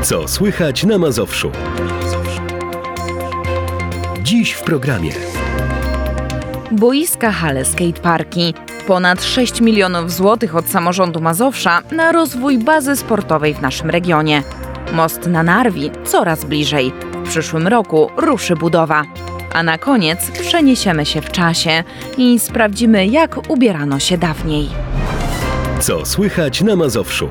Co słychać na Mazowszu? Dziś w programie. Boiska, hale, skateparki. Ponad 6 milionów złotych od samorządu Mazowsza na rozwój bazy sportowej w naszym regionie. Most na Narwi coraz bliżej. W przyszłym roku ruszy budowa. A na koniec przeniesiemy się w czasie i sprawdzimy, jak ubierano się dawniej. Co słychać na Mazowszu?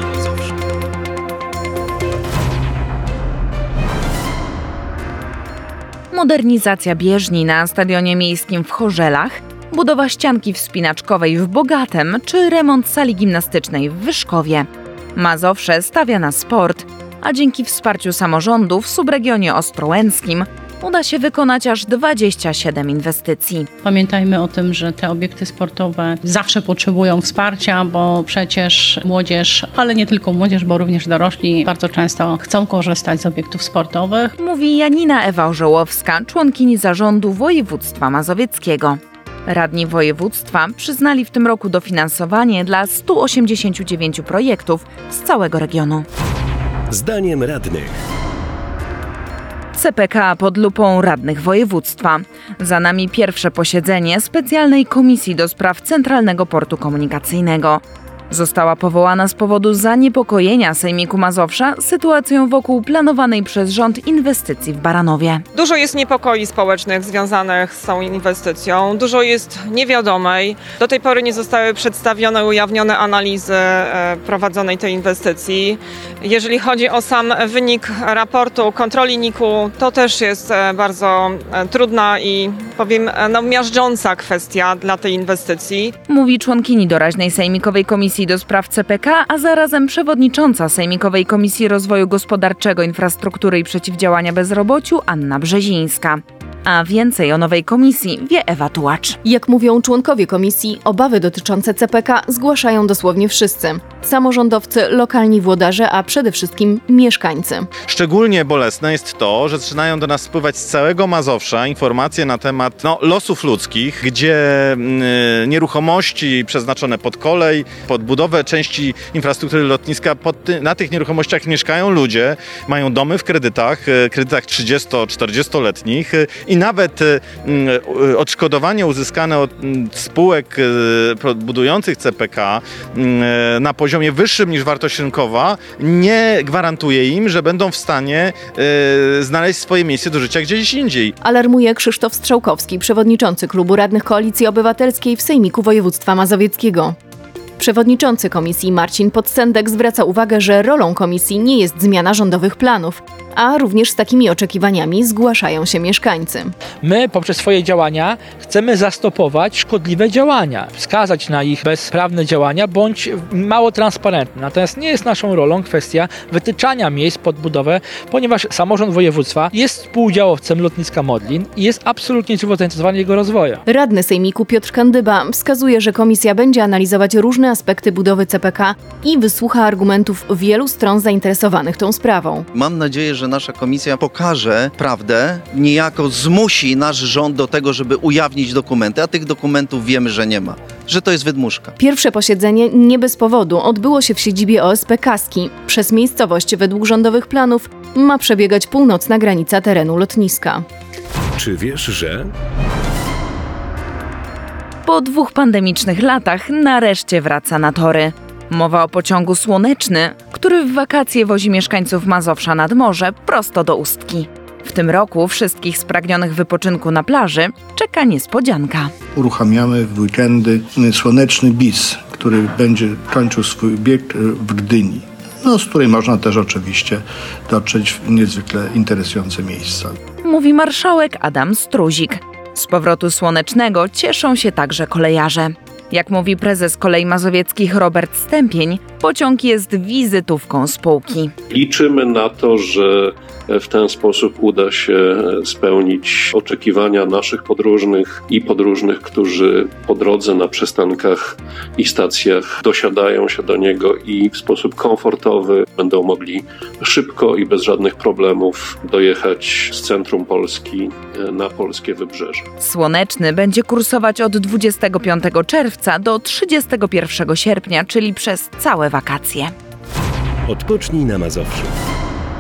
Modernizacja bieżni na Stadionie Miejskim w Chorzelach, budowa ścianki wspinaczkowej w Bogatem czy remont sali gimnastycznej w Wyszkowie. Mazowsze stawia na sport, a dzięki wsparciu samorządu w subregionie ostrołęckim uda się wykonać aż 27 inwestycji. Pamiętajmy o tym, że te obiekty sportowe zawsze potrzebują wsparcia, bo przecież młodzież, ale nie tylko młodzież, bo również dorośli bardzo często chcą korzystać z obiektów sportowych. Mówi Janina Ewa Orzełowska, członkini zarządu województwa mazowieckiego. Radni województwa przyznali w tym roku dofinansowanie dla 189 projektów z całego regionu. Zdaniem radnych. CPK pod lupą radnych województwa. Za nami pierwsze posiedzenie specjalnej komisji do spraw Centralnego Portu Komunikacyjnego. Została powołana z powodu zaniepokojenia Sejmiku Mazowsza sytuacją wokół planowanej przez rząd inwestycji w Baranowie. Dużo jest niepokoi społecznych związanych z tą inwestycją, dużo jest niewiadomej. Do tej pory nie zostały przedstawione, ujawnione analizy prowadzonej tej inwestycji. Jeżeli chodzi o sam wynik raportu kontroli NIK-u, to też jest bardzo trudna i powiem miażdżąca kwestia dla tej inwestycji. Mówi członkini doraźnej Sejmikowej Komisji do spraw CPK, a zarazem przewodnicząca Sejmikowej Komisji Rozwoju Gospodarczego, Infrastruktury i Przeciwdziałania Bezrobociu Anna Brzezińska. A więcej o nowej komisji wie Ewa Tułacz. Jak mówią członkowie komisji, obawy dotyczące CPK zgłaszają dosłownie wszyscy. Samorządowcy, lokalni włodarze, a przede wszystkim mieszkańcy. Szczególnie bolesne jest to, że zaczynają do nas spływać z całego Mazowsza informacje na temat losów ludzkich, gdzie nieruchomości przeznaczone pod kolej, pod budowę części infrastruktury lotniska, na tych nieruchomościach mieszkają ludzie, mają domy w kredytach 30-40-letnich i nawet odszkodowanie uzyskane od spółek budujących CPK na poziomie wyższym niż wartość rynkowa nie gwarantuje im, że będą w stanie znaleźć swoje miejsce do życia gdzieś indziej. Alarmuje Krzysztof Strzałkowski, przewodniczący Klubu Radnych Koalicji Obywatelskiej w Sejmiku Województwa Mazowieckiego. Przewodniczący komisji Marcin Podsendek zwraca uwagę, że rolą komisji nie jest zmiana rządowych planów, a również z takimi oczekiwaniami zgłaszają się mieszkańcy. My poprzez swoje działania chcemy zastopować szkodliwe działania, wskazać na ich bezprawne działania bądź mało transparentne. Natomiast nie jest naszą rolą kwestia wytyczania miejsc pod budowę, ponieważ samorząd województwa jest współudziałowcem lotniska Modlin i jest absolutnie żywo zainteresowany jego rozwojem. Radny Sejmiku Piotr Kandyba wskazuje, że komisja będzie analizować różne aspekty budowy CPK i wysłucha argumentów wielu stron zainteresowanych tą sprawą. Mam nadzieję, że nasza komisja pokaże prawdę, niejako zmusi nasz rząd do tego, żeby ujawnić dokumenty, a tych dokumentów wiemy, że nie ma, że to jest wydmuszka. Pierwsze posiedzenie nie bez powodu odbyło się w siedzibie OSP Kaski. Przez miejscowość według rządowych planów ma przebiegać północna granica terenu lotniska. Czy wiesz, że... Po 2 pandemicznych latach nareszcie wraca na tory. Mowa o pociągu Słoneczny, który w wakacje wozi mieszkańców Mazowsza nad morze prosto do Ustki. W tym roku wszystkich spragnionych wypoczynku na plaży czeka niespodzianka. Uruchamiamy w weekendy Słoneczny bis, który będzie kończył swój bieg w Gdyni, z której można też oczywiście dotrzeć w niezwykle interesujące miejsca. Mówi marszałek Adam Struzik. Z powrotu Słonecznego cieszą się także kolejarze. Jak mówi prezes Kolei Mazowieckich Robert Stępień, pociąg jest wizytówką spółki. Liczymy na to, że w ten sposób uda się spełnić oczekiwania naszych podróżnych i podróżnych, którzy po drodze na przystankach i stacjach dosiadają się do niego i w sposób komfortowy będą mogli szybko i bez żadnych problemów dojechać z centrum Polski na polskie wybrzeże. Słoneczny będzie kursować od 25 czerwca do 31 sierpnia, czyli przez całe wakacje. Odpocznij na Mazowszu.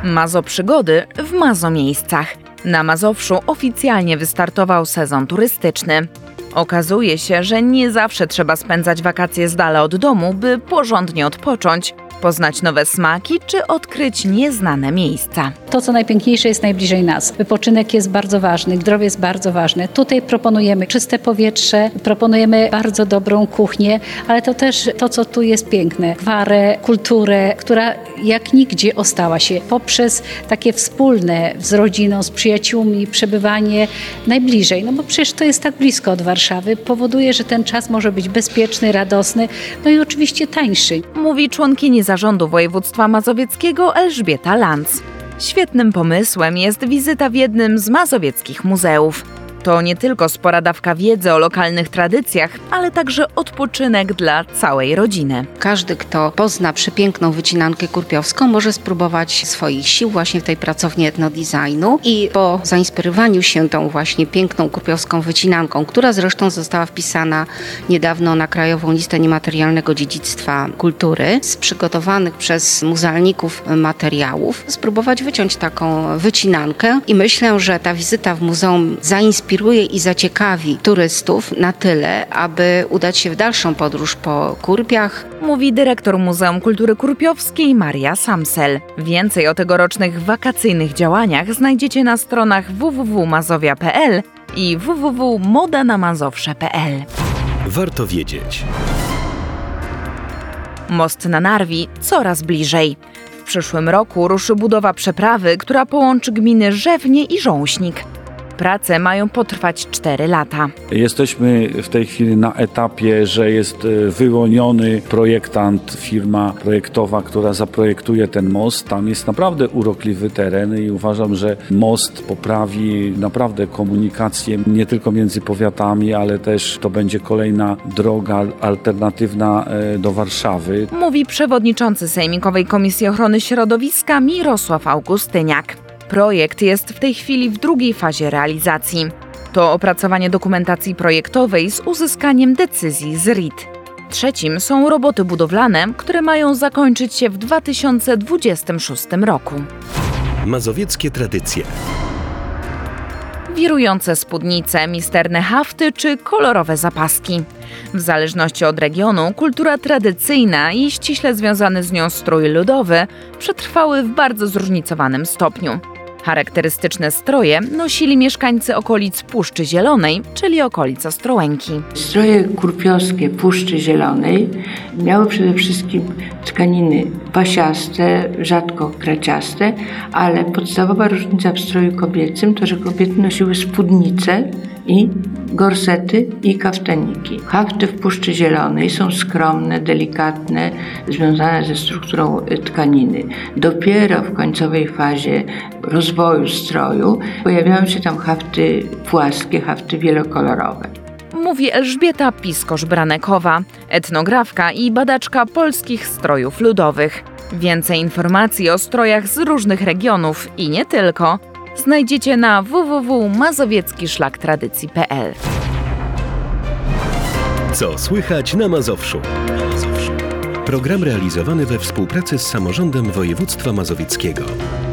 Mazoprzygody w Mazomiejscach. Na Mazowszu oficjalnie wystartował sezon turystyczny. Okazuje się, że nie zawsze trzeba spędzać wakacje z dala od domu, by porządnie odpocząć, poznać nowe smaki czy odkryć nieznane miejsca. To, co najpiękniejsze, jest najbliżej nas. Wypoczynek jest bardzo ważny, zdrowie jest bardzo ważne. Tutaj proponujemy czyste powietrze, proponujemy bardzo dobrą kuchnię, ale to też to, co tu jest piękne. Gwarę, kulturę, która jak nigdzie ostała się poprzez takie wspólne z rodziną, z przyjaciółmi przebywanie najbliżej. No bo przecież to jest tak blisko od Warszawy. Powoduje, że ten czas może być bezpieczny, radosny, no i oczywiście tańszy. Mówi członkini Zarządu Województwa Mazowieckiego Elżbieta Lanz. Świetnym pomysłem jest wizyta w jednym z mazowieckich muzeów. To nie tylko spora dawka wiedzy o lokalnych tradycjach, ale także odpoczynek dla całej rodziny. Każdy, kto pozna przepiękną wycinankę kurpiowską, może spróbować swoich sił właśnie w tej pracowni etnodesignu i po zainspirowaniu się tą właśnie piękną kurpiowską wycinanką, która zresztą została wpisana niedawno na Krajową Listę Niematerialnego Dziedzictwa Kultury, z przygotowanych przez muzealników materiałów, spróbować wyciąć taką wycinankę i myślę, że ta wizyta w muzeum zainspiruje i zaciekawi turystów na tyle, aby udać się w dalszą podróż po Kurpiach. Mówi dyrektor Muzeum Kultury Kurpiowskiej Maria Samsel. Więcej o tegorocznych wakacyjnych działaniach znajdziecie na stronach www.mazowia.pl i www.modanamazowsze.pl. Warto wiedzieć. Most na Narwi coraz bliżej. W przyszłym roku ruszy budowa przeprawy, która połączy gminy Rzewnie i Rząśnik. Prace mają potrwać 4 lata. Jesteśmy w tej chwili na etapie, że jest wyłoniony projektant, firma projektowa, która zaprojektuje ten most. Tam jest naprawdę urokliwy teren i uważam, że most poprawi naprawdę komunikację nie tylko między powiatami, ale też to będzie kolejna droga alternatywna do Warszawy. Mówi przewodniczący Sejmikowej Komisji Ochrony Środowiska Mirosław Augustyniak. Projekt jest w tej chwili w drugiej fazie realizacji. To opracowanie dokumentacji projektowej z uzyskaniem decyzji z RIT. Trzecim są roboty budowlane, które mają zakończyć się w 2026 roku. Mazowieckie tradycje. Wirujące spódnice, misterne hafty czy kolorowe zapaski. W zależności od regionu, kultura tradycyjna i ściśle związany z nią strój ludowy przetrwały w bardzo zróżnicowanym stopniu. Charakterystyczne stroje nosili mieszkańcy okolic Puszczy Zielonej, czyli okolic Ostrołęki. Stroje kurpiowskie Puszczy Zielonej miały przede wszystkim tkaniny pasiaste, rzadko kraciaste, ale podstawowa różnica w stroju kobiecym to, że kobiety nosiły spódnice i gorsety i kaftaniki. Hafty w Puszczy Zielonej są skromne, delikatne, związane ze strukturą tkaniny. Dopiero w końcowej fazie rozwoju stroju pojawiają się tam hafty płaskie, hafty wielokolorowe. Mówi Elżbieta Piskosz-Branekowa, etnografka i badaczka polskich strojów ludowych. Więcej informacji o strojach z różnych regionów i nie tylko znajdziecie na www.mazowieckishłaktradycji.pl. Co słychać na Mazowszu? Program realizowany we współpracy z Samorządem Województwa Mazowieckiego.